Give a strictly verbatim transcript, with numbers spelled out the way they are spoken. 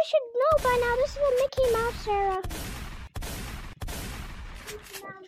should know by now. This is a Mickey Mouse era.